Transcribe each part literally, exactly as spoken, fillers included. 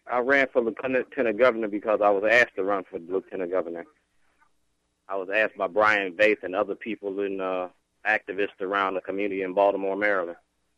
I ran for lieutenant governor because I was asked to run for lieutenant governor. I was asked by Brian Vaith and other people and uh, activists around the community in Baltimore, Maryland.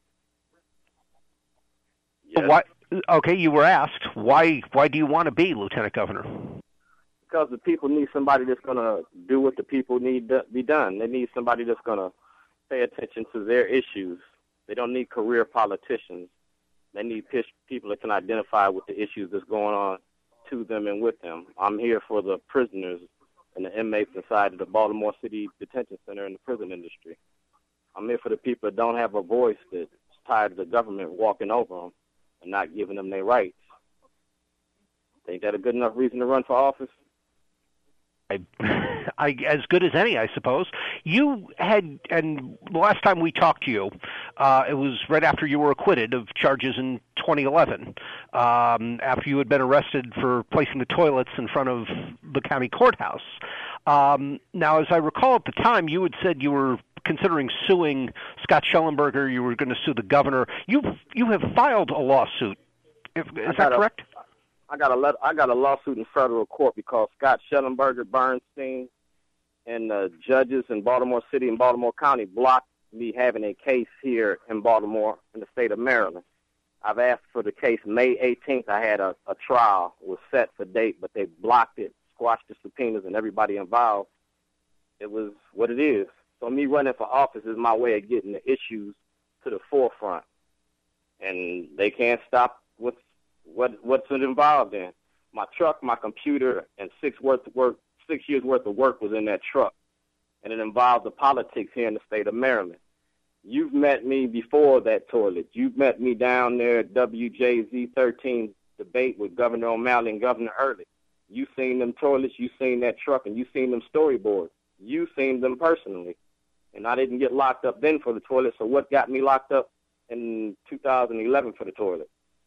Yes. Why? Okay, you were asked. Why? Why do you want to be lieutenant governor? Because the people need somebody that's going to do what the people need to be done. They need somebody that's going to pay attention to their issues. They don't need career politicians. They need people that can identify with the issues that's going on to them and with them. I'm here for the prisoners and the inmates inside of the Baltimore City Detention Center and the prison industry. I'm here for the people that don't have a voice, that's tired of the government walking over them and not giving them their rights. Think that a good enough reason to run for office? I, I, as good as any, I suppose. You had, and the last time we talked to you, uh, it was right after you were acquitted of charges in twenty eleven, um, after you had been arrested for placing the toilets in front of the county courthouse. Um, now, as I recall at the time, you had said you were considering suing Scott Schellenberger. You were going to sue the governor. You you have filed a lawsuit. Is that correct? I got a let, I got a lawsuit in federal court because Scott Schellenberger, Bernstein, and the judges in Baltimore City and Baltimore County blocked me having a case here in Baltimore in the state of Maryland. I've asked for the case May eighteenth. I had a, a trial was set for date, but they blocked it, squashed the subpoenas, and everybody involved. It was what it is. So me running for office is my way of getting the issues to the forefront, and they can't stop what's What what's it involved in? My truck, my computer, and six worth of work, six years worth of work was in that truck, and it involved the politics here in the state of Maryland. You've met me before that toilet. You've met me down there at W J Z thirteen debate with Governor O'Malley and Governor Early. You've seen them toilets, you've seen that truck, and you've seen them storyboards. You've seen them personally, and I didn't get locked up then for the toilet. So what got me locked up in two thousand eleven for the toilet?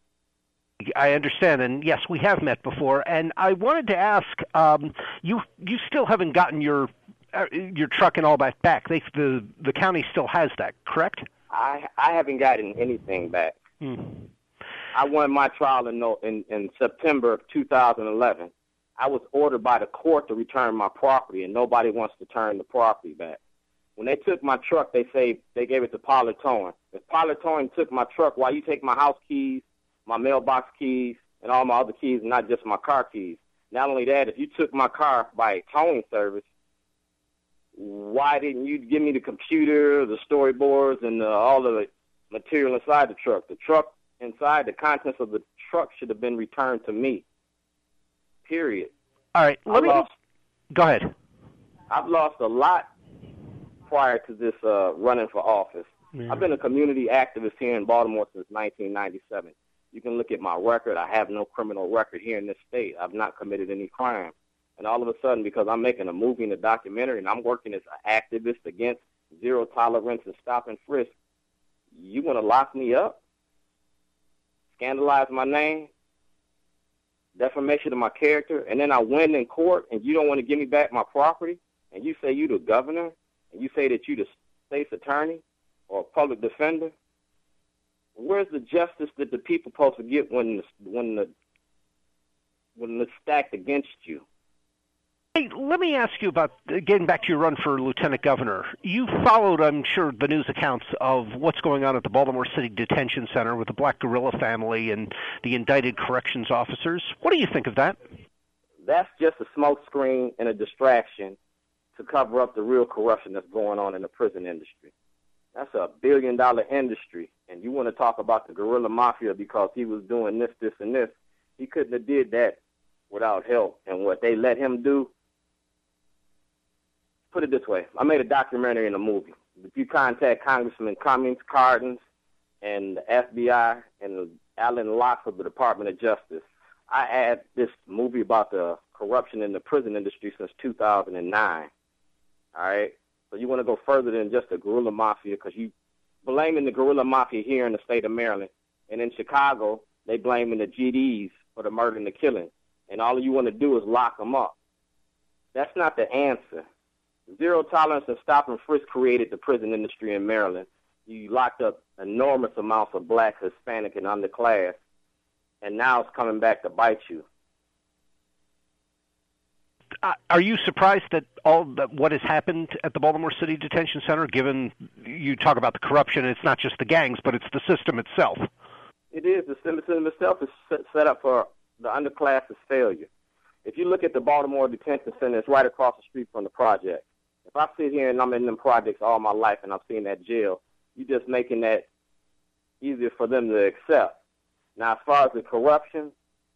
I understand, and yes, we have met before. And I wanted to ask, um, you you still haven't gotten your uh, your truck and all that back. They, the the county still has that, correct? I I haven't gotten anything back. Hmm. I won my trial in, in in September of two thousand eleven. I was ordered by the court to return my property, and nobody wants to turn the property back. When they took my truck, they say they gave it to Pollard Towing. If Pollard Towing took my truck, why you take my house keys, my mailbox keys, and all my other keys, and not just my car keys? Not only that, if you took my car by a towing service, why didn't you give me the computer, the storyboards, and uh, all of the material inside the truck? The truck inside, the contents of the truck should have been returned to me, period. All right, let I me lost, go ahead. I've lost a lot prior to this uh, running for office. Yeah. I've been a community activist here in Baltimore since nineteen ninety-seven. You can look at my record. I have no criminal record here in this state. I've not committed any crime. And all of a sudden, because I'm making a movie and a documentary and I'm working as an activist against zero tolerance and stop and frisk, you want to lock me up? Scandalize my name? Defamation of my character? And then I win in court and you don't want to give me back my property? And you say you the governor? And you say that you the state's attorney or a public defender? Where's the justice that the people supposed to get when the, when the when it's stacked against you? Hey, let me ask you about getting back to your run for lieutenant governor. You followed, I'm sure, the news accounts of what's going on at the Baltimore City Detention Center with the Black Guerrilla family and the indicted corrections officers. What do you think of that? That's just a smokescreen and a distraction to cover up the real corruption that's going on in the prison industry. That's a billion-dollar industry, and you want to talk about the guerrilla mafia because he was doing this, this, and this. He couldn't have did that without help. And what they let him do, put it this way, I made a documentary and a movie. If you contact Congressman Cummings, Cardin, and the F B I, and Alan Locke of the Department of Justice, I had this movie about the corruption in the prison industry since two thousand nine, all right? So you want to go further than just the guerrilla mafia because you blaming the guerrilla mafia here in the state of Maryland. And in Chicago, they blaming the G Ds for the murder and the killing. And all you want to do is lock them up. That's not the answer. Zero tolerance and stop and frisk created the prison industry in Maryland. You locked up enormous amounts of black, Hispanic, and underclass. and now it's coming back to bite you. Uh, are you surprised that all that what has happened at the Baltimore City Detention Center, given you talk about the corruption, it's not just the gangs, but it's the system itself? It is. The system itself is set up for the underclass's failure. If you look at the Baltimore Detention Center, it's right across the street from the project. If I sit here and I'm in them projects all my life and I'm seeing that jail, you're just making that easier for them to accept. Now, as far as the corruption,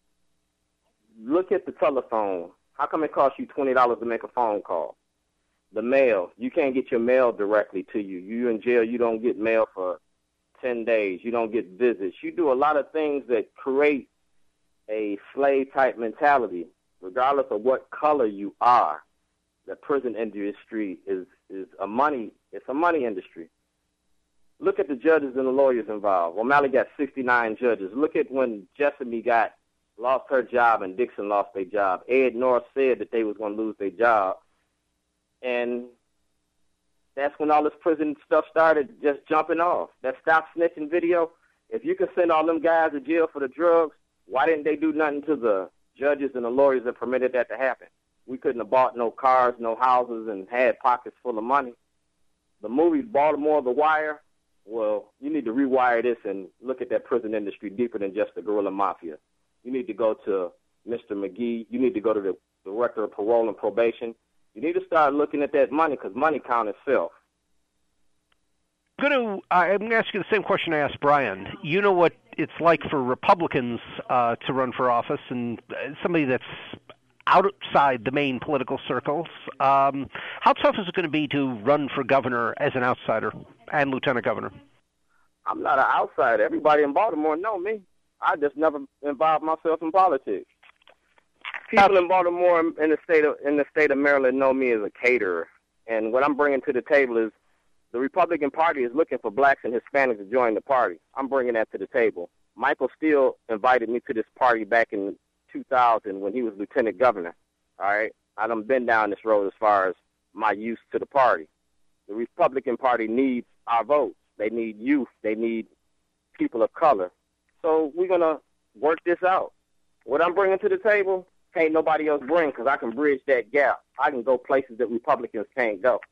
look at the telephone. How come it costs you twenty dollars to make a phone call? The mail, you can't get your mail directly to you. You in jail, you don't get mail for ten days. You don't get visits. You do a lot of things that create a slave-type mentality, regardless of what color you are. The prison industry is, is a money, it's a money industry. Look at the judges and the lawyers involved. O'Malley got sixty-nine judges. Look at when Jessamy got lost her job and Dixon lost their job. Ed North said that they was going to lose their job. And that's when all this prison stuff started just jumping off. That Stop Snitching video, if you can send all them guys to jail for the drugs, why didn't they do nothing to the judges and the lawyers that permitted that to happen? We couldn't have bought no cars, no houses, and had pockets full of money. The movie Baltimore The Wire, well, you need to rewire this and look at that prison industry deeper than just the guerrilla mafia. You need to go to Mister McGee. You need to go to the Director of Parole and Probation. You need to start looking at that money because money counts itself. I'm going to, I'm going to ask you the same question I asked Brian. You know what it's like for Republicans uh, to run for office, and somebody that's outside the main political circles. Um, how tough is it going to be to run for governor as an outsider and lieutenant governor? I'm not an outsider. Everybody in Baltimore know me. I just never involved myself in politics. People in Baltimore in the state of in the state of Maryland know me as a caterer, and what I'm bringing to the table is the Republican Party is looking for blacks and Hispanics to join the party. I'm bringing that to the table. Michael Steele invited me to this party back in two thousand when he was lieutenant governor. All right, I done been down this road as far as my use to the party. The Republican Party needs our votes. They need youth. They need people of color. So we're going to work this out. What I'm bringing to the table, can't nobody else bring because I can bridge that gap. I can go places that Republicans can't go.